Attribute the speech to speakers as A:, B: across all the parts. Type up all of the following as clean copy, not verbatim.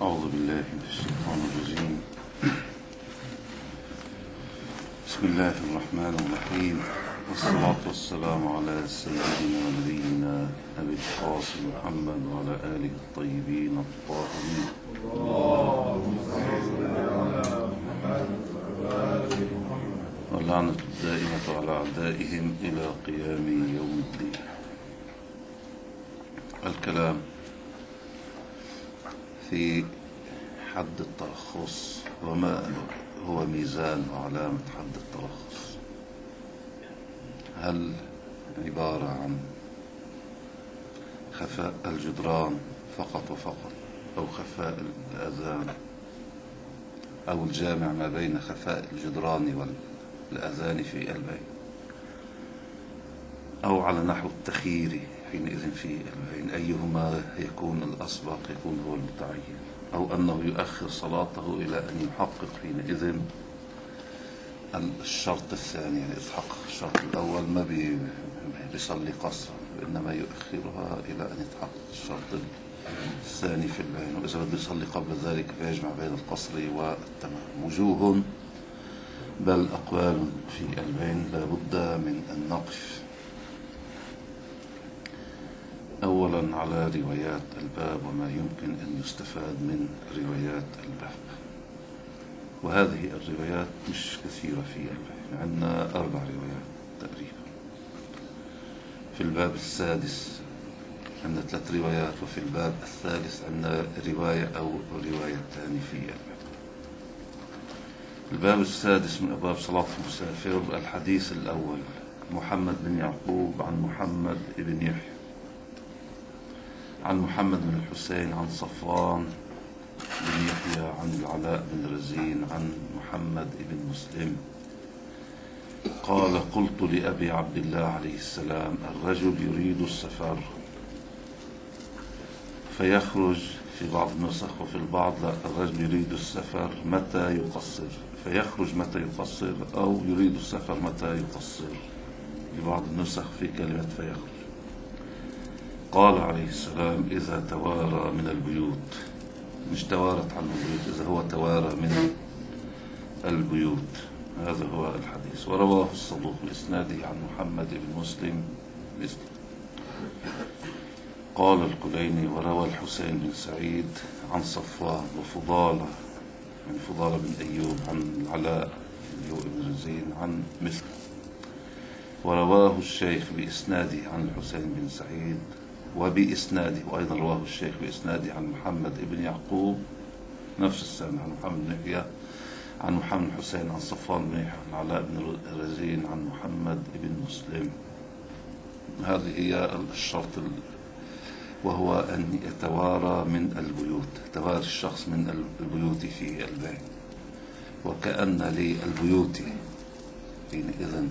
A: أعوذ بالله من الشيطان الرجيم. بسم الله الرحمن الرحيم، والصلاة والسلام على سيدنا ونبينا أبي القاسم محمد وعلى آله الطيبين الطاهرين. واللعنة الدائمة على أعدائهم إلى قيام يوم الدين. الكلام في حد الترخص وما هو ميزان وعلامة حد الترخص. هل عبارة عن خفاء الجدران فقط وفقط، أو خفاء الأذان، أو الجامع ما بين خفاء الجدران والأذان في البين، أو على نحو التخيير حينئذ في البين؟ أيهما يكون الأسبق، يكون هو المتعين، أو أنه يؤخر صلاته إلى أن يحقق حينئذ الشرط الثاني؟ يعني يتحقق الشرط الأول ما بيصلي قصرا، وإنما يؤخرها إلى أن يتحقق الشرط الثاني في البين. وإذا بده يصلي قبل ذلك فيجمع بين القصر والتمام. وجوه بل أقوال في البين لا بد من أن نقف أولا على روايات الباب وما يمكن أن يستفاد من روايات الباب. وهذه الروايات مش كثيرة في الباب، عندنا 4 روايات تقريبا. في الباب السادس عندنا 3 روايات، وفي الباب الثالث عندنا رواية أو روايتان في الباب. الباب السادس من أبواب صلاة المسافر، الحديث الأول: محمد بن يعقوب عن محمد بن يحيى عن محمد بن الحسين عن صفوان بن يحيى عن العلاء بن رزين عن محمد بن مسلم قال: قلت لأبي عبد الله عليه السلام: الرجل يريد السفر فيخرج، في بعض النسخ وفي البعض لا، الرجل يريد السفر متى يقصر، فيخرج متى يقصر، أو يريد السفر متى يقصر. في بعض النسخ في كلمة فيخرج. قال عليه السلام: إذا توارى من البيوت، مش توارت عن البيوت، إذا هو توارى من البيوت. هذا هو الحديث. ورواه الصدوق بإسناده عن محمد بن مسلم مثله. قال الكليني: وروى الحسين بن سعيد عن صفوان وفضالة من فضالة بن أيوب عن العلاء بن رزين عن مثله. ورواه الشيخ بإسناده عن الحسين بن سعيد وبإسناده، وأيضا رواه الشيخ بإسناده عن محمد بن يعقوب نفس السنة عن محمد بن يحيى عن محمد بن حسين عن صفوان بن يحيى عن علاء بن رزين عن محمد بن مسلم. هذه هي الشرط، وهو أن يتوارى من البيوت، تواري الشخص من البيوت في البيت. وكأن للبيوت حينئذ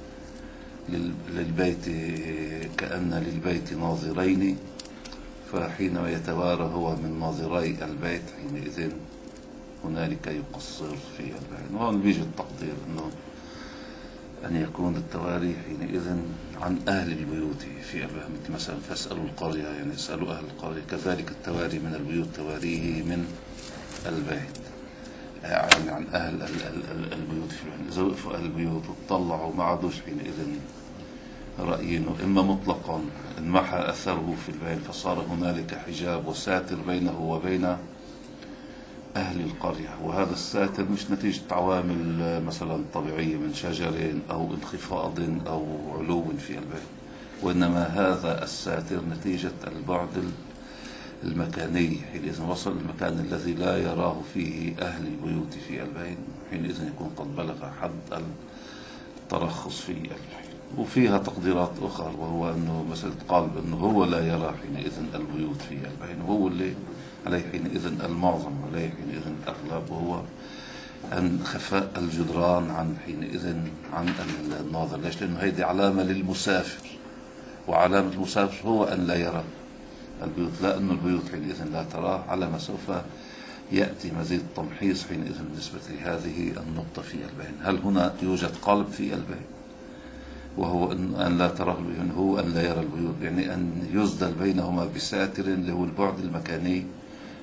A: للبيت، كأن للبيت ناظرين، فحينما يتوارى هو من ناظري البيت حينئذ هنالك يقصر في البيت. وهون بيجي التقدير أنه أن يكون التواري حينئذ عن أهل البيوت في البيت، مثلا فاسألوا القرية، يعني اسألوا أهل القرية. كذلك التواري من البيوت تواريه من البيت، يعني عن أهل البيوت في البيت. إذا وقفوا أهل البيوت وطلعوا ما عادوش حينئذ رأيينه، إما مطلقا انمحى أثره في البين فصار هنالك حجاب وساتر بينه وبين أهل القرية. وهذا الساتر مش نتيجة عوامل مثلا طبيعية من شجر أو انخفاض أو علو في البين، وإنما هذا الساتر نتيجة البعد المكاني. حينئذ وصل المكان الذي لا يراه فيه أهل البيوت في البين، حينئذ يكون قد بلغ حد الترخص في البين. وفيها تقديرات أخرى، وهو أنه مسألة قلب أنه هو لا يرى حينئذ البيوت في البين، وهو اللي عليه حينئذ المعظم، عليه حينئذ الأغلب، وهو أن خفاء الجدران عن حينئذ عن الناظر. ليش؟ لأنه هيدي علامة للمسافر، وعلامة المسافر هو أن لا يرى البيوت، لا أن البيوت حينئذ لا تراه، على ما سوف يأتي مزيد تمحيص حينئذ بالنسبة لهذه النقطة في البين. هل هنا يوجد قلب في البين، وهو أن لا تراه البيوت، هو أن لا يرى البيوت، يعني أن يزدل بينهما بساتر اللي هو البعد المكاني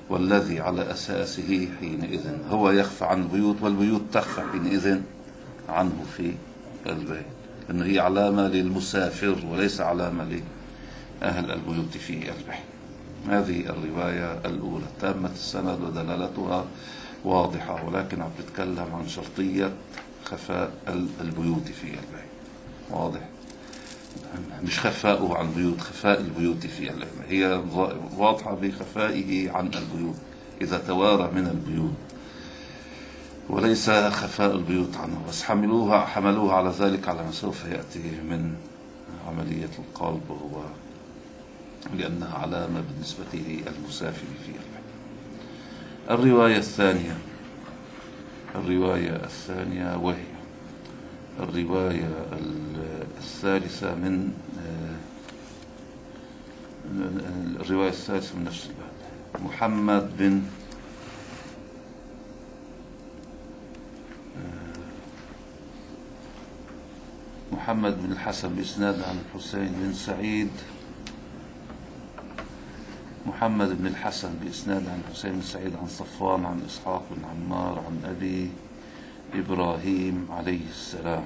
A: والذي على أساسه حينئذ هو يخفى عن البيوت، والبيوت تخفى حينئذ عنه في البيت، لأنه هي علامة للمسافر وليس علامة لأهل البيوت في البيت. هذه الرواية الأولى تامة السند ودلالتها واضحة، ولكن عم تتكلم عن شرطية خفاء البيوت في البيت. واضح؟ مش خفاؤه عن البيوت، خفاء البيوت في البيت. هي واضحة بخفائه عن البيوت إذا توارى من البيوت، وليس خفاء البيوت عنه. بس حملوها على ذلك على ما سوف يأتي من عملية القلب، وهو لأنها علامة بالنسبة للمسافر في البيت. الرواية الثانية وهي الرواية الثالثة من نفس الباب. محمد بن الحسن بإسناد عن الحسين بن سعيد. محمد بن الحسن بإسناد عن الحسين بن سعيد عن صفوان عن إسحاق بن عمار عن أبي إبراهيم عليه السلام.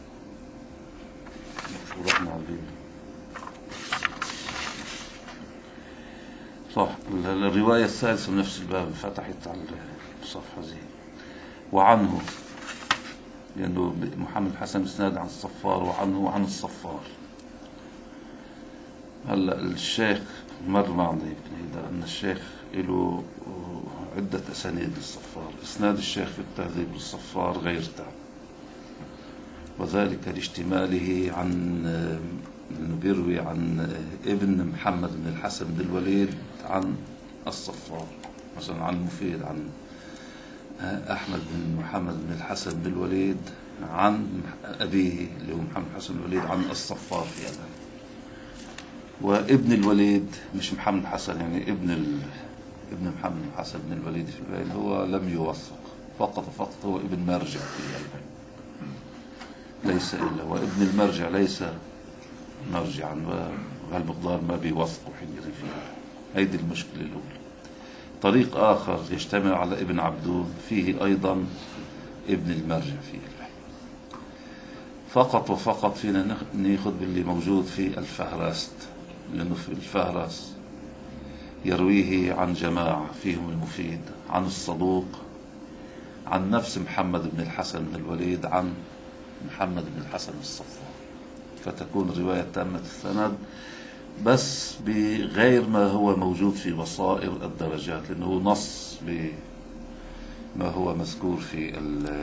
A: صح. الرواية الثالثة من نفس الباب، فتحت على الصفحة زي. وعنه، لأنه محمد الحسن بإسناد عن الصفار، وعنه عن الصفار. هلا الشيخ مر معنا أن الشيخ له عدة أسانيد للصفار. إسناد الشيخ في التهذيب للصفار غير تام، وذلك لاشتماله أنه بيروي عن ابن محمد بن الحسن بن الوليد عن الصفار. مثلا عن المفيد عن أحمد بن محمد بن الحسن بن الوليد عن أبيه اللي هو محمد بن الحسن بن الوليد عن الصفار في هذا. وابن الوليد مش محمد الحسن، يعني ابن محمد الحسن بن الوليد في البين هو لم يوثق، فقط هو ابن مرجع في البين، ليس إلا. وابن المرجع ليس مرجعا، وهالمقدار ما بيوثقوا حينئذ فيها. هيدي المشكلة الأولى. طريق آخر يجتمع على ابن عبدون فيه أيضا ابن المرجع فيه البين. فقط فينا ناخذ باللي موجود في الفهرست، لأنه في الفهرس يرويه عن جماعة فيهم المفيد عن الصدوق عن نفس محمد بن الحسن بن الوليد عن محمد بن الحسن الصفار، فتكون الرواية تامة السند، بس بغير ما هو موجود في بصائر الدرجات، لأنه نص بما هو مذكور في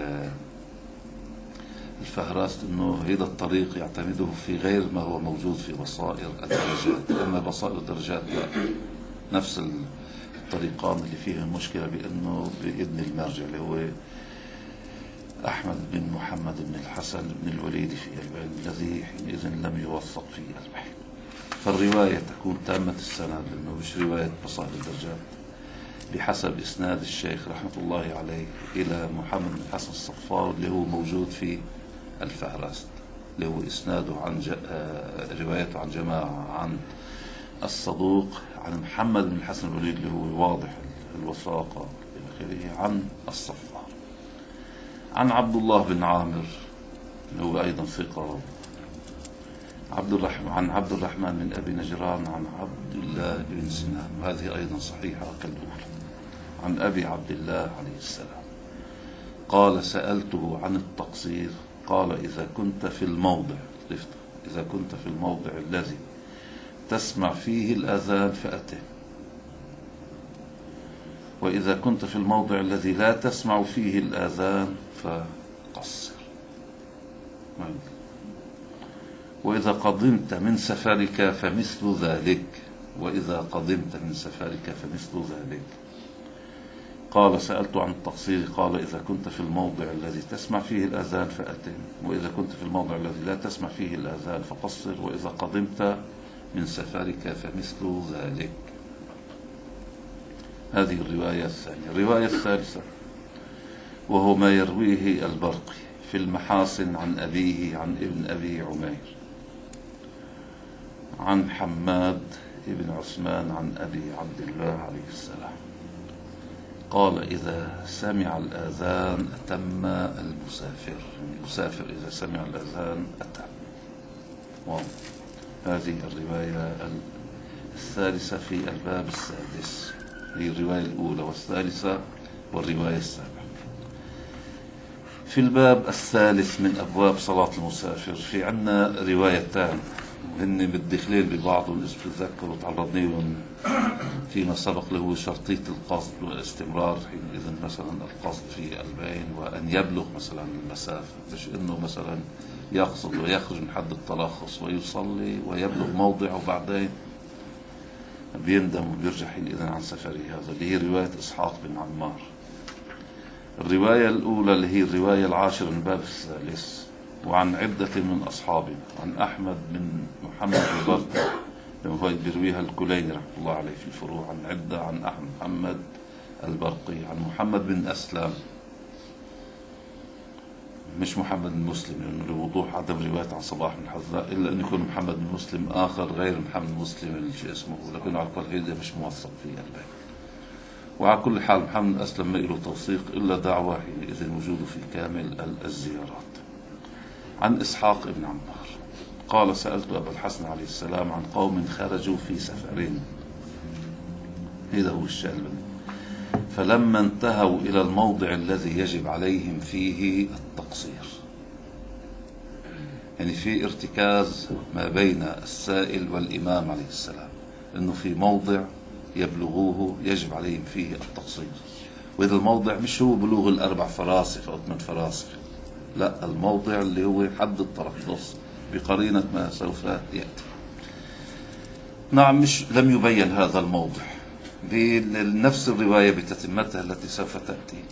A: الفهرست، انه هذا الطريق يعتمده في غير ما هو موجود في بصائر الدرجات. اما بصائر الدرجات لا، نفس الطريقان اللي فيها المشكلة، بانه بابن المرجع اللي هو احمد بن محمد بن الحسن بن الوليد في البين، الذي حينئذ لم يوثق في البحث. فالرواية تكون تامة السند، لانه مش رواية بصائر الدرجات بحسب إسناد الشيخ رحمة الله عليه إلى محمد بن الحسن الصفار اللي هو موجود في الفهرست، اللي هو إسناده عن روايته عن جماعة عن الصدوق عن محمد بن الحسن الوليد اللي هو واضح الوثاقة إلى آخره عن الصفار. عن عبد الله بن عامر اللي هو أيضا ثقة، عن عبد الرحمن بن أبي نجران عن عبد الله بن سنان، وهذه أيضا صحيحة كالأولى، عن أبي عبد الله عليه السلام قال: سألته عن التقصير، قال: إذا كنت في الموضع الذي تسمع فيه الأذان فأته، وإذا كنت في الموضع الذي لا تسمع فيه الأذان فقصر، وإذا قدمت من سفرك فمثل ذلك. قال: سألت عن التقصير، قال: إذا كنت في الموضع الذي تسمع فيه الأذان فأتم، وإذا كنت في الموضع الذي لا تسمع فيه الأذان فقصر، وإذا قدمت من سفرك فمثل ذلك. هذه الرواية الثانية. الرواية الثالثة وهو ما يرويه البرقي في المحاسن عن أبيه عن ابن أبي عمير عن حماد ابن عثمان عن أبي عبد الله عليه السلام قال إذا سمع الآذان أتم المسافر، المسافر إذا سمع الآذان أتم. هذه الرواية الثالثة في الباب السادس، هي الرواية الأولى والثالثة والرواية السابعة. في الباب الثالث من أبواب صلاة المسافر في عنا روايتان، هن متدخلين ببعضهم، إذا بتتذكروا تعرضنا لهم فيما سبق، اللي هو شرطية القصد والاستمرار. حينئذ مثلا القصد في البين وأن يبلغ مثلا المسافة، مش إنه مثلا يقصد ويخرج من حد التلخص ويصلي ويبلغ موضعه وبعدين بيندم وبيرجع حينئذ عن سفره. هذا اللي هي رواية إسحاق بن عمار. الرواية الأولى اللي هي الرواية العاشرة من باب الثالث، وعن عدة من أصحابنا، عن أحمد بن محمد البرقي هو بيرويها الكليني رحمه الله عليه في الفروع، عن عدة، عن أحمد محمد البرقي، عن محمد بن أسلم، مش محمد بن مسلم، لأنه لوضوح عدم رواية عن صباح بن حذاء، إلا أن يكون محمد بن مسلم آخر غير محمد بن مسلم اللي شو اسمه، لكن على كل هيدا مش موثق في البيت. وعلى كل حال محمد بن أسلم ما له توثيق إلا دعوة حينئذ وجوده في كامل الزيارات. عن إسحاق بن عمار قال سألت أبا الحسن عليه السلام عن قوم خرجوا في سفرين، هذا هو الشأن، فلما انتهوا إلى الموضع الذي يجب عليهم فيه التقصير، يعني في ارتكاز ما بين السائل والإمام عليه السلام، إنه في موضع يبلغوه يجب عليهم فيه التقصير. وإذا الموضع مش هو بلوغ الأربع فراسخ أو 8 فراسخ، لا، الموضع اللي هو حد الترخص بقرينة ما سوف يأتي. نعم، مش لم يبين هذا الموضع بنفس الرواية بتتمتها التي سوف تأتي،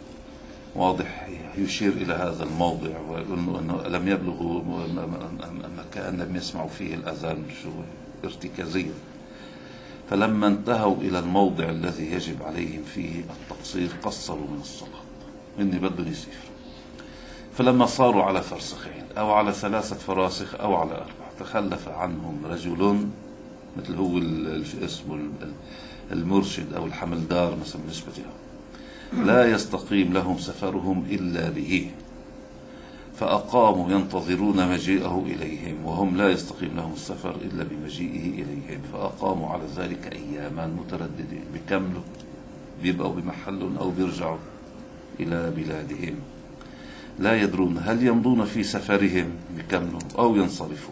A: واضح يشير إلى هذا الموضع ويقول أنه لم يبلغوا مكان لم يسمعوا فيه الأذان، شو ارتكازية. فلما انتهوا إلى الموضع الذي يجب عليهم فيه التقصير قصروا من الصلاة، إني بدهم يسير. فلما صاروا على فرسخين أو على 3 فراسخ أو على 4 تخلف عنهم رجل، مثل هو اسمه المرشد أو الحملدار مثلا بالنسبة لهم، لا يستقيم لهم سفرهم إلا به، فأقاموا ينتظرون مجيئه إليهم وهم لا يستقيم لهم السفر إلا بمجيئه إليهم، فأقاموا على ذلك أياما مترددين، بكملوا بيبقوا بمحلهم أو بيرجعوا إلى بلادهم، لا يدرون هل يمضون في سفرهم بكملوا أو ينصرفوا،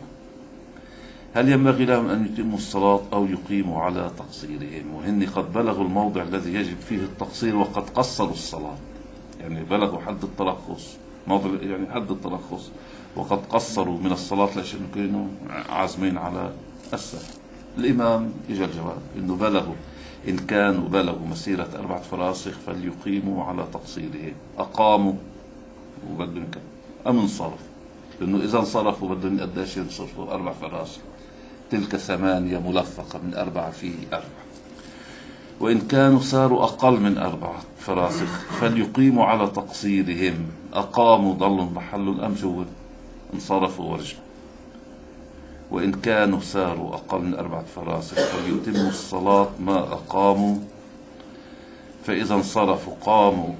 A: هل ينبغي لهم أن يتموا الصلاة أو يقيموا على تقصيرهم، وهن قد بلغوا الموضع الذي يجب فيه التقصير وقد قصروا الصلاة، يعني بلغوا حد الترخص، موضع يعني حد الترخص، وقد قصروا من الصلاة ليش كانوا عازمين على السفر. الإمام إجا الجواب إنه بلغوا، إن كانوا بلغوا مسيرة 4 فراسخ فليقيموا على تقصيرهم، أقاموا وبدهم كم أم انصرفوا، لأنه إذا انصرفوا بدهم قديش ينصرفوا 4 فراسخ، تلك 8 ملفقة من 4 في 4، وإن كانوا ساروا أقل من 4 فراسخ فليقيموا على تقصيرهم، أقاموا ضلوا محل أم جوا انصرفوا ورجعوا، وإن كانوا ساروا أقل من 4 فراسخ فليتموا الصلاة ما أقاموا، فإذا انصرفوا قاموا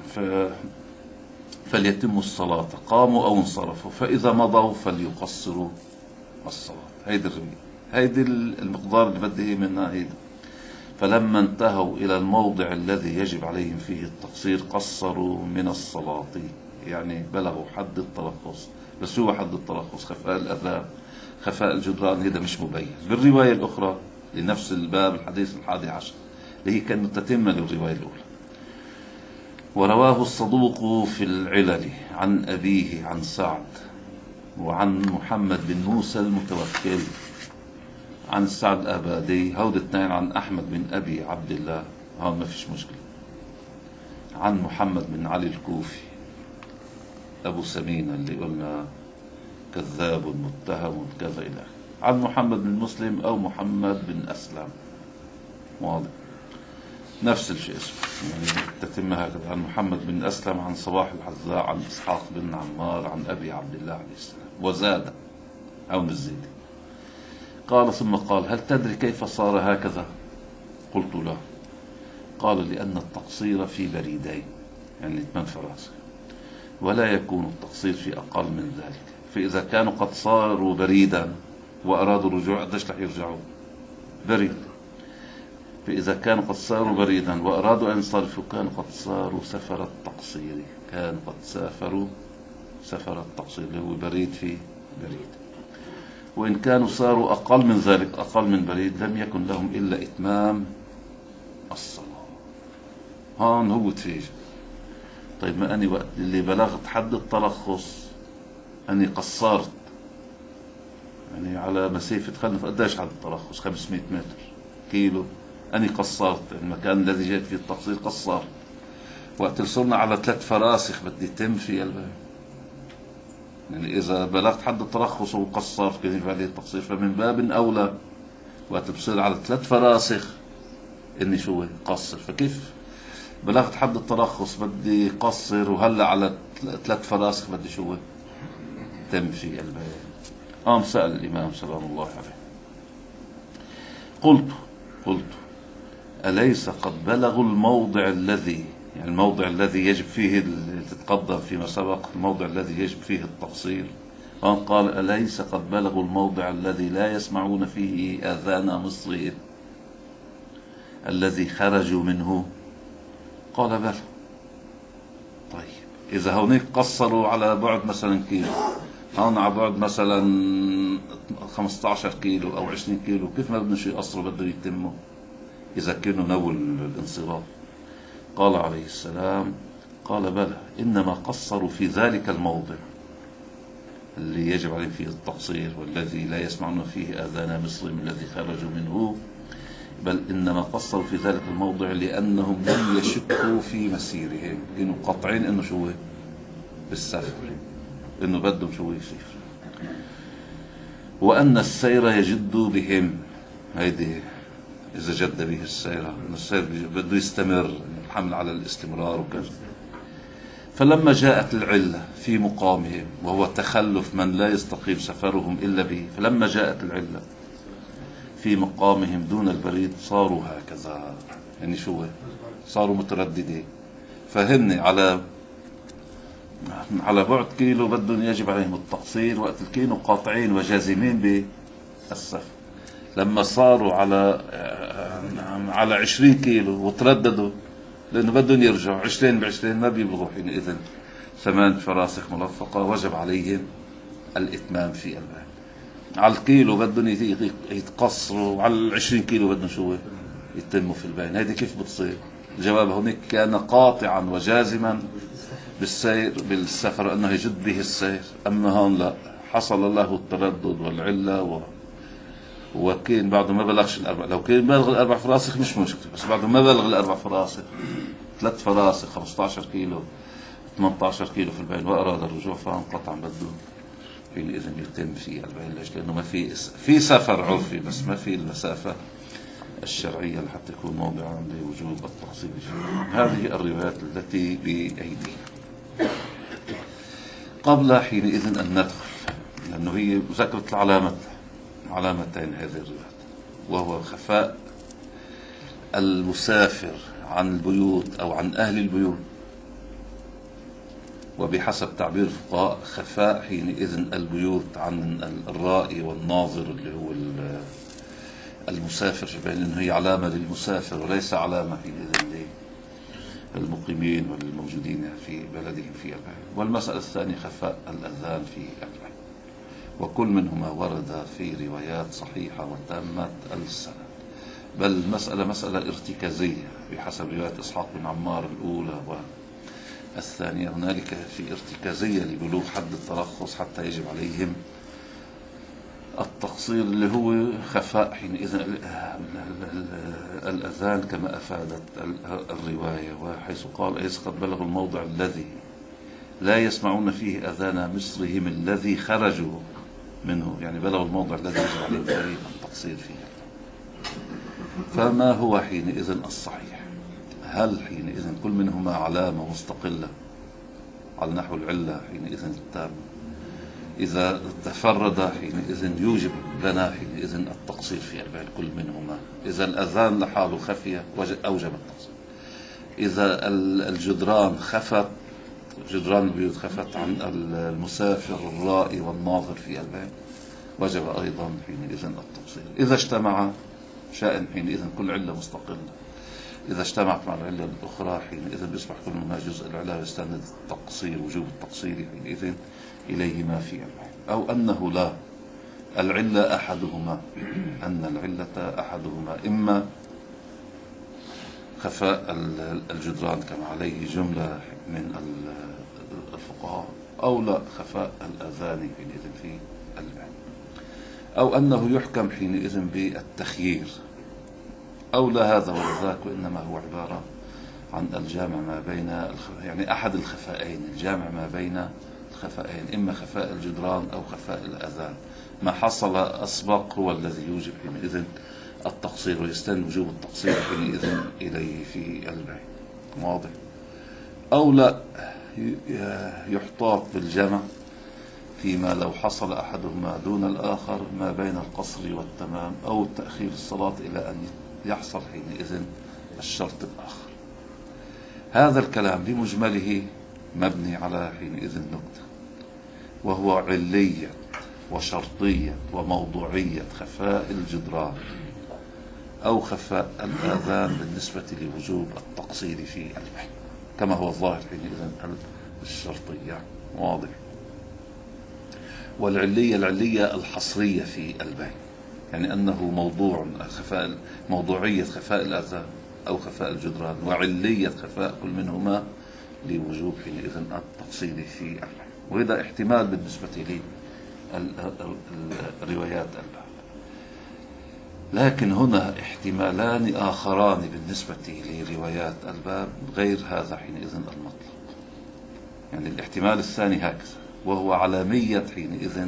A: فليتموا الصلاة قاموا أو انصرفوا، فإذا مضوا فليقصروا الصلاة. هيدي المقدار اللي بدي منها هيدا. فلما انتهوا إلى الموضع الذي يجب عليهم فيه التقصير قصروا من الصلاة، يعني بلغوا حد الترخص. بس هو حد الترخص خفاء الأذان خفاء الجدران، هذا مش مبين. بالرواية الأخرى لنفس الباب الحديث 11 اللي هي كانت تتمة للرواية الأولى، ورواه الصدوق في العلل عن أبيه عن سعد وعن محمد بن موسى المتوكل عن سعد الأبادي، هود 2 عن أحمد بن أبي عبد الله، هون ما فيش مشكلة، عن محمد بن علي الكوفي أبو سمينة اللي قلنا كذاب متهم كذا إلى آخره، عن محمد بن مسلم أو محمد بن أسلم، واضح نفس الشيء اسمه، يعني تتم هكذا، عن محمد بن أسلم عن صباح الحذاء عن إسحاق بن عمار عن أبي عبد الله عليه السلام، وزاد أو الزيدي. قال ثم قال هل تدري كيف صار هكذا؟ قلت لا. قال لأن التقصير في بريدين، يعني 8 فراسخ، ولا يكون التقصير في أقل من ذلك. فإذا كانوا قد صاروا بريدا وأرادوا الرجوع، قديش رح يرجعوا؟ بريد. فإذا كانوا قد صاروا بريدا وأرادوا أن ينصرفوا كانوا قد صاروا سفر التقصير، كانوا قد سافروا سفر التقصير اللي هو بريد في بريد. وإن كانوا صاروا أقل من ذلك، أقل من بريد، لم يكن لهم إلا إتمام الصلاة. هون هو تفيج. طيب ما أني وقت اللي بلغت حد الترخص أني قصرت، يعني على مسافة خلنا قديش حد الترخص 500 متر كيلو، أني قصرت المكان الذي جاءت فيه التقصير، قصرت. وقت وصلنا على 3 فراسخ بدي يتم في الباب، يعني إذا بلغت حد الترخص وقصرت كيف عليه التقصير، فمن باب أولى وقت بصير على 3 فراسخ إني شو قصر. فكيف بلغت حد الترخص بدي قصر وهلا على 3 فراسخ بدي شو تم في الباب؟ سأل الإمام سلام الله عليه. قلت أليس قد بلغوا الموضع الذي، يعني الموضع الذي يجب فيه تتقدم فيما سبق، الموضع الذي يجب فيه التقصير. قال أليس قد بلغوا الموضع الذي لا يسمعون فيه آذان مصرهم الذي خرجوا منه؟ قال بلى. طيب إذا هونيك قصروا على بعد مثلا كيلو، هون على بعد مثلا 15 كيلو أو 20 كيلو، كيف ما بدهم شو يقصروا بدهم يتموا إذا كانوا نووا الانصراف؟ قال عليه السلام قال بلى، إنما قصروا في ذلك الموضع اللي يجب عليهم فيه التقصير والذي لا يسمعون فيه آذان مصرهم الذي خرجوا منه، بل إنما قصروا في ذلك الموضع لأنهم لم يشكوا في مسيرهم، كانوا قاطعين إنه شو بالسفر، إنه بدهم شو يسافر، وأن السير يجد بهم. هيدي إذا جد به السير، إن السير بده يستمر، الحمل على الاستمرار وكذا. فلما جاءت العلة في مقامهم وهو تخلف من لا يستقيم سفرهم إلا به، فلما جاءت العلة في مقامهم دون البريد صاروا هكذا، يعني شو صاروا مترددين. فهن على بعد كيلو بدهم يجب عليهم التقصير، وقت الكيلو قاطعين وجازمين بالسفر. لما صاروا على 20 كيلو وترددوا لأنه بدهم يرجعوا 20 ب20 ما بيبلغوا، حينئذ 8 فراسخ ملفقة وجب عليهم الإتمام في الباب. على الكيلو بدهم يتقصروا، وعلى 20 كيلو بدهم شو يتموا في البين. هذه كيف بتصير؟ الجواب هناك كان قاطعا وجازما بالسير بالسفر أنه يجد به السير، أما هون لا، حصل له التردد والعلة وكان بعده ما بلغش الأربع. لو كان بلغ ال4 فراسخ مش مشكلة، بس بعده ما بلغ ال4 فراسخ، 3 فراسخ 15 كيلو 18 كيلو في البين وأراد الرجوع، فهم قطعا بده حينئذ يتم في البين. ليش؟ لأنه ما في سفر عرفي، بس ما في المسافة الشرعية لحتى يكون موضعا لوجوب التقصير. هذه الروايات التي بأيدينا. قبل حينئذ أن ندخل، لأنه هي ذكرت علامتين هذه الروايات، وهو خفاء المسافر عن البيوت أو عن أهل البيوت، وبحسب تعبير الفقهاء خفاء حينئذ البيوت عن الرائي والناظر اللي هو المسافر، لأنه هي علامة للمسافر وليس علامة حينئذ للمقيمين والموجودين في بلدهم في البلد. والمسألة الثانية خفاء الأذان في البلد، وكل منهما ورد في روايات صحيحة وتامة السند. بل المسألة مسألة ارتكازية بحسب رواية إسحاق بن عمار الأولى والثانية. هنالك في ارتكازية لبلوغ حد الترخص حتى يجب عليهم التقصير اللي هو خفاء حينئذ الأذان كما أفادت الرواية. وحيث قال أليس قد بلغوا الموضع الذي لا يسمعون فيه أذان مصرهم الذي خرجوا منه، يعني بلغوا الموضع الذي يجب عليهم التقصير فيه. فما هو حينئذ الصحيح؟ هل حينئذ كل منهما علامة مستقلة على نحو العلة حينئذ التام؟ إذا تفرد حينئذ يوجب لنا حينئذ التقصير في البال كل منهما. إذا الأذان لحاله خفية أوجب التقصير، إذا الجدران خفت، جدران البيوت خفت عن المسافر الرائي والناظر في البيت، وجب أيضا حينئذ التقصير. إذا اجتمع شأن حينئذ كل علة مستقلة، إذا اجتمعت مع العلة الأخرى حينئذ بيصبح كل منها جزء العلة ويستند التقصير، وجوب التقصير حينئذ إليهما في البيت. أو أنه لا، العلة أحدهما، أن العلة أحدهما، إما خفاء الجدران كما عليه جملة من الفقهاء، أو لا خفاء الأذان حينئذ في البيت، أو أنه يحكم حينئذ بالتخيير، أو لا هذا ولا ذاك، وإنما هو عبارة عن الجامع ما بين يعني أحد الخفائين، الجامع ما بين الخفائين، إما خفاء الجدران أو خفاء الأذان. ما حصل أسبق هو الذي يوجب حينئذ التقصير، ويستند وجوب التقصير حينئذ إليه في البيت. واضح؟ أو لا يحتاط بالجمع فيما لو حصل أحدهما دون الآخر ما بين القصر والتمام أو تأخير الصلاة إلى أن يحصل حينئذ الشرط الآخر. هذا الكلام بمجمله مبني على حينئذ نكتة، وهو علية وشرطية وموضوعية خفاء الجدران أو خفاء الآذان بالنسبة لوجوب التقصير في البيت، كما هو الظاهر حينئذ الشرطية. واضح؟ والعلية العلية الحصرية في البيت، يعني أنه موضوع خفاء، موضوعية خفاء الأذان أو خفاء الجدران، وعلية خفاء كل منهما لوجوب حينئذ التقصير في البيت. وهذا احتمال بالنسبة لي الروايات الباب، لكن هنا احتمالان آخران بالنسبة لروايات الباب غير هذا حينئذ المطلق. يعني الاحتمال الثاني هكذا، وهو علامية حينئذ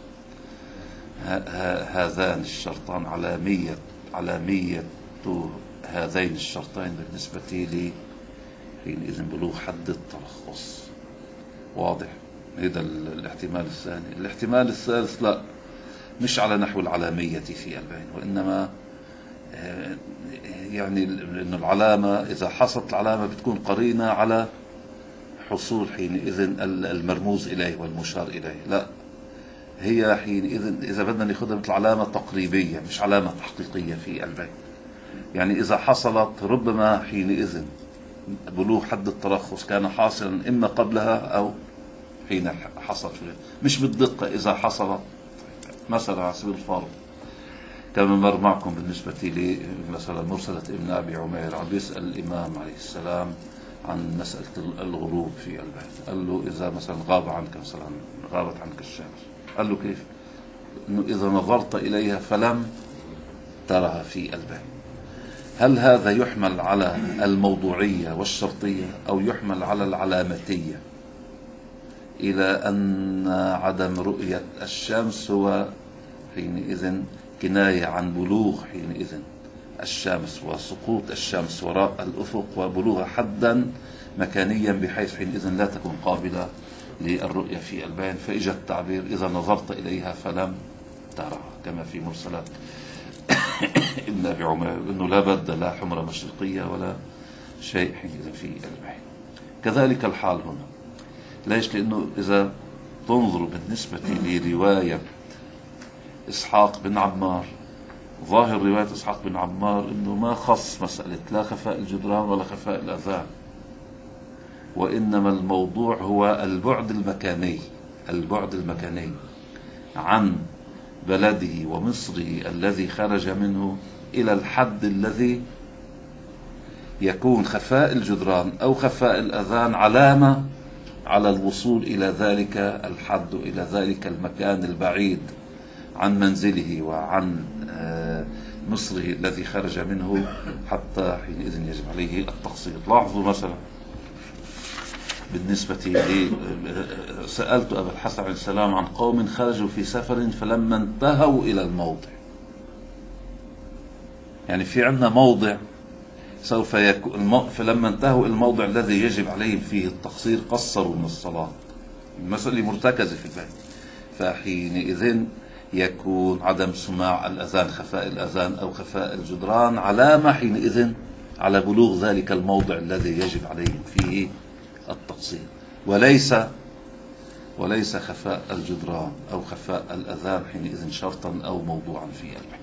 A: هذان الشرطان، علامية هذين الشرطين بالنسبة لي حينئذ بلوغ حد الترخص. واضح؟ هذا الاحتمال الثاني. الاحتمال الثالث لا، مش على نحو العلامية في البين، وإنما يعني إنه العلامة إذا حصلت العلامة بتكون قرينة على حصول حينئذ المرموز إليه والمشار إليه. لا، هي حينئذ إذا بدنا ناخذها مثل علامة تقريبية مش علامة حقيقية في البين. يعني إذا حصلت ربما حينئذ بلوغ حد الترخص كان حاصلا إما قبلها أو حين حصل، مش بالدقة. إذا حصلت مثلا على سبيل الفرض كما مر معكم بالنسبة لي مثلا مرسلة ابن أبي عمير عم يسأل الإمام عليه السلام عن مسألة الغروب في البيت، قال له إذا مثلا غاب عنك، مثلا غابت عنك الشمس، قال له كيف؟ إنه إذا نظرت إليها فلم ترها في البيت. هل هذا يحمل على الموضوعية والشرطية أو يحمل على العلامتية، إلى أن عدم رؤية الشمس هو حينئذ كناية عن بلوغ حينئذ الشمس وسقوط الشمس وراء الأفق وبلوغ حدا مكانيا بحيث حينئذ لا تكون قابلة للرؤية في البين، فإجا التعبير إذا نظرت إليها فلم ترى، كما في مرسلات ابن أبي عمر، إنه لا بد لا حمرة مشرقية ولا شيء حينئذ في البين. كذلك الحال هنا. ليش؟ لأنه إذا تنظروا بالنسبة لرواية إسحاق بن عمار، ظاهر رواية إسحاق بن عمار إنه ما خص مسألة لا خفاء الجدران ولا خفاء الأذان، وإنما الموضوع هو البعد المكاني عن بلده ومصره الذي خرج منه إلى الحد الذي يكون خفاء الجدران أو خفاء الأذان علامة على الوصول إلى ذلك الحد، إلى ذلك المكان البعيد عن منزله وعن مصره الذي خرج منه، حتى حينئذ يجب عليه التقصير. لاحظوا مثلا بالنسبة لي سألت أبا الحسن عليه السلام عن قوم خرجوا في سفر فلما انتهوا إلى الموضع، يعني في عندنا موضع سوف يكون، فلما انتهوا إلى الموضع الذي يجب عليهم فيه التقصير قصروا من الصلاة، المسألة مرتكزة في البيت، فحينئذ يكون عدم سماع الأذان، خفاء الأذان أو خفاء الجدران علامة حينئذ على بلوغ ذلك الموضع الذي يجب عليهم فيه التقصير، وليس خفاء الجدران أو خفاء الأذان حينئذ شرطا أو موضوعا في البيع.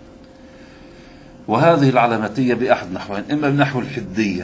A: وهذه العلامتية بأحد نحوين، إما بنحو الحدية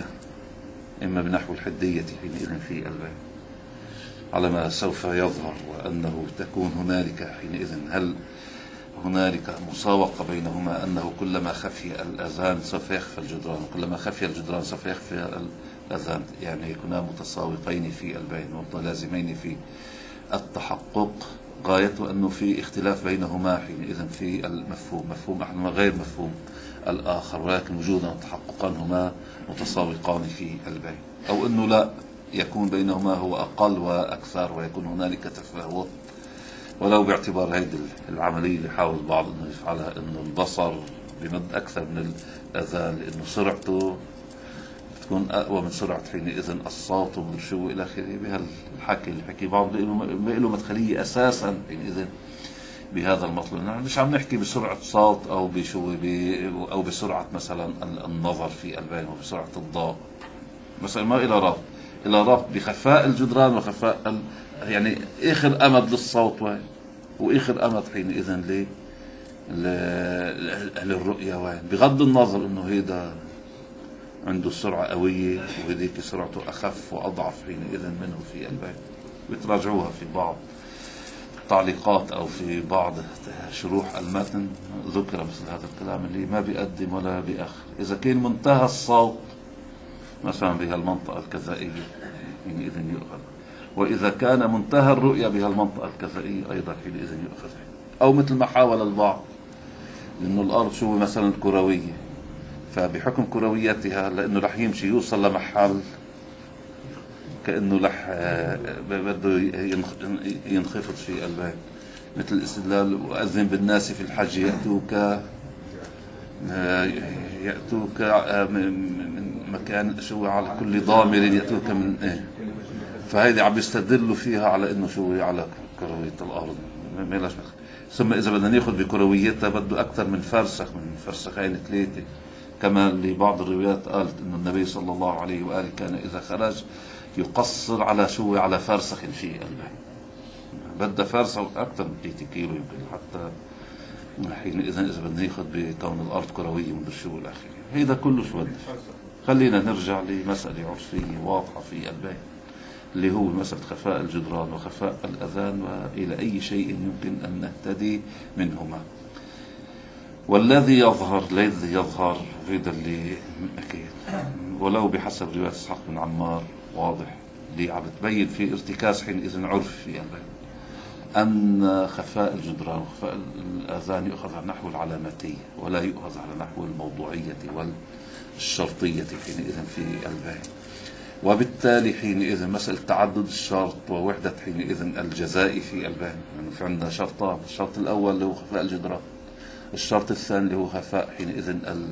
A: حينئذ في البيع على ما سوف يظهر، وأنه تكون هنالك حينئذ هل هنالك مساوقة بينهما، أنه كلما خفي الأذان سوف يخفى الجدران، وكلما خفي الجدران سوف يخفي الأذان، يعني يكونا متساوقين في البين متلازمين في التحقق، غايته أنه في اختلاف بينهما حينئذ في المفهوم، مفهوم أحدهما غير مفهوم الآخر، ولكن وجودا وتحققا هما متساوقان في البين، أو أنه لا يكون بينهما هو أقل وأكثر ويكون هنالك تفاوت، ولو باعتبار هذه العملية اللي حاول البعض أنه يفعلها، أنه البصر بمد أكثر من الأذان لأنه سرعته تكون أقوى من سرعة حينئذ الصوت ومن شو إلى آخره. بهالحكي بعض له مدخلية أساسا حينئذ بهذا المطلب. نحن مش عم نحكي بسرعة صوت أو بسرعة مثلا النظر في البين وبسرعة الضوء مثلا، ما إلى ربط بخفاء الجدران وخفاء يعني آخر أمد للصوت وآخر أمد حينئذ للرؤية وين، بغض النظر إنه هيدا عنده سرعة قوية وهذيك سرعته أخف وأضعف حينئذ منه في البين. بتراجعوها في بعض التعليقات أو في بعض شروح المتن، ذكر مثل هذا الكلام اللي ما بيقدم ولا بيأخر. إذا كان منتهى الصوت مثلا بهالمنطقة الكذائية حينئذ يؤخذ، وإذا كان منتهى الرؤية بهالمنطقة الكذائية أيضا حينئذ يؤخذ. أو مثل ما حاول البعض، لأنه الأرض شو مثلا كروية، فبحكم كرويتها لأنه رح يمشي يوصل لمحل كأنه رح بده ينخفض في البين، مثل الاستدلال وأذن بالناس في الحج يأتوك من مكان شو على كل ضامر يأتوك من فهيدي عم يستدلوا فيها على انه شو على كروية الارض. ثم اذا بدنا ناخذ بكرويتها بده اكثر من فرسخين 3، كما لبعض الروايات قالت انه النبي صلى الله عليه واله كان اذا خرج يقصر على فرسخ في البين، بدها فرسخ اكثر من 3 كيلو يمكن حتى حينئذ اذا بدنا ناخذ بكون الارض كرويه من الشو الاخير. هيدا كله شو بده. خلينا نرجع لمساله عرفيه واضحه في البين اللي هو مسألة خفاء الجدران وخفاء الأذان، وإلى أي شيء يمكن أن نهتدي منهما. والذي يظهر هذا اللي أكيد ولو بحسب رواية إسحاق بن عمار واضح اللي عم تبين في ارتكاز حينئذ عرف في البين أن خفاء الجدران وخفاء الأذان يؤخذ على نحو العلاماتية ولا يؤخذ على نحو الموضوعية والشرطية حينئذ في البين. وبالتالي حينئذ مسألة تعدد الشرط ووحدة حينئذ الجزاء في البين، يعني في عندنا شرطان، الشرط الأول اللي هو خفاء الجدران، الشرط الثاني اللي هو خفاء حينئذ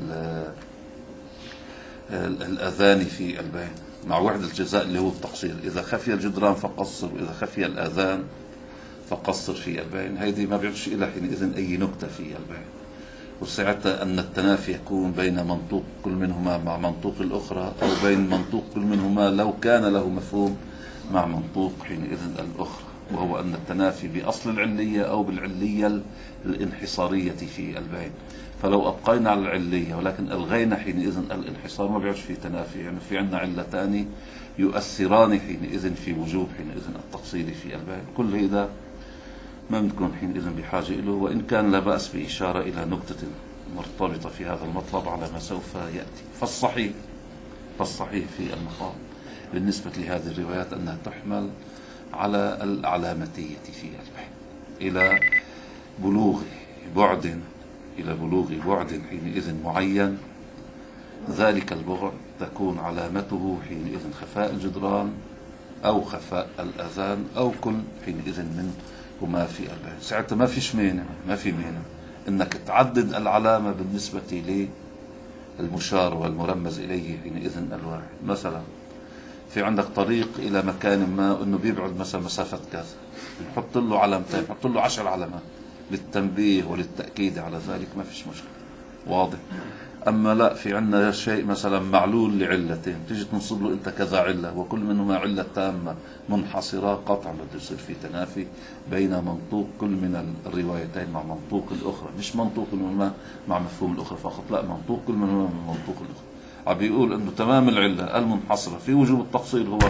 A: الأذان في البين مع وحدة الجزاء اللي هو التقصير. إذا خفي الجدران فقصر، وإذا خفي الأذان فقصر في البين. هذه ما بيعطش إلى حينئذ أي نكتة في البين، وساعتها أن التنافي يكون بين منطوق كل منهما مع منطوق الأخرى، أو بين منطوق كل منهما لو كان له مفهوم مع منطوق حينئذ الأخرى، وهو أن التنافي بأصل العلية أو بالعلية الانحصارية في البين. فلو أبقينا على العلية ولكن ألغينا حينئذ الانحصار ما بيعش في تنافي، يعني في عندنا علتان يؤثران حينئذ في وجوب حينئذ التقصير في البين. كل هذا ما بنكون حينئذ بحاجة له، وإن كان لا بأس بإشارة إلى نكتة مرتبطة في هذا المطلب على ما سوف يأتي. فالصحيح في المقام بالنسبة لهذه الروايات أنها تحمل على العلامتية في البين إلى بلوغ بعد حينئذ معين. ذلك البعد تكون علامته حينئذ خفاء الجدران أو خفاء الأذان أو كل حينئذ من وما في البين. ساعتها ما في مانع انك تعدد العلامة بالنسبة للمشار والمرمز اليه حينئذ الواحد. مثلا في عندك طريق الى مكان ما انه بيبعد مثلا مسافة كذا، نحط له علامتين، نحط له 10 علامات للتنبيه وللتأكيد على ذلك، ما فيش مشكلة، واضح. أما لا، في عندنا شيء مثلا معلول لعلتين، تيجي تنصب له أنت كذا علة وكل منهما علة تامة منحصرة، قطعا بده يصير في تنافي بين منطوق كل من الروايتين مع منطوق الأخرى، مش منطوق منهما مع مفهوم الأخرى فقط، لا، منطوق كل منهما من منطوق الأخرى. عم بيقول أنه تمام العلة المنحصرة في وجوب التقصير هو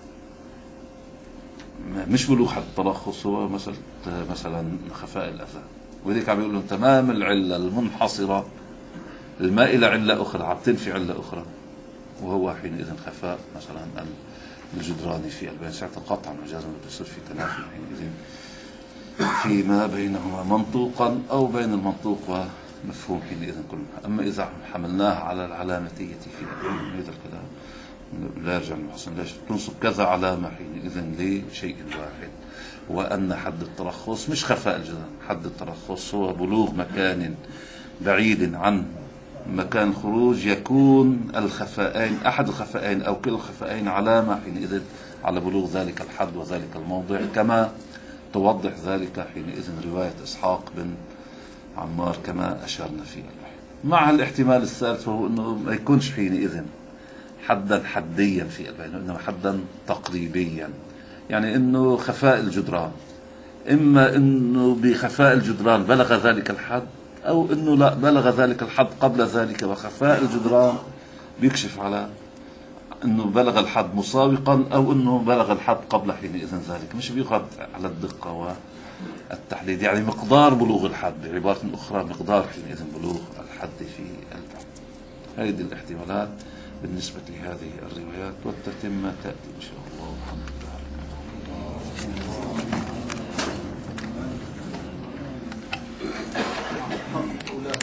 A: مش بلوغ حد التلخص، هو مثلا خفاء الأذى، وذلك عم بيقول تمام العلة المنحصرة المائلة علة أخرى عم تنفي علة أخرى، وهو حينئذ خفاء مثلا الجدراني في البين، ساعة قطعا مجازا بيصير في تنافي حينئذ فيما بينهما منطوقا أو بين المنطوق ومفهوم حينئذ كلها. أما إذا حملناه على العلامتية في هذا الكلام لا يرجع المحسن، ليش تنصب كذا علامة حينئذ لشيء واحد، وأن حد الترخص مش خفاء الجدران، حد الترخص هو بلوغ مكان بعيد عن مكان الخروج يكون الخفائين، أحد الخفائين أو كلا الخفائين علامة حينئذ على بلوغ ذلك الحد وذلك الموضع، كما توضح ذلك حينئذ رواية إسحاق بن عمار كما أشرنا فيه. مع الاحتمال الثالث وهو أنه ما يكونش حينئذ حدا حديا في البين، إنما حدا تقريبيا، يعني أنه خفاء الجدران إما أنه بخفاء الجدران بلغ ذلك الحد، أو أنه لا، بلغ ذلك الحد قبل ذلك، وخفاء الجدران بيكشف على أنه بلغ الحد مسابقا أو أنه بلغ الحد قبل حينئذ ذلك، مش بيأخذ على الدقة والتحديد، يعني مقدار بلوغ الحد، بعبارة أخرى مقدار حينئذ بلوغ الحد في البحث. هذه الاحتمالات بالنسبة لهذه الروايات، والتتمة تأتي إن شاء الله. الحمد لله.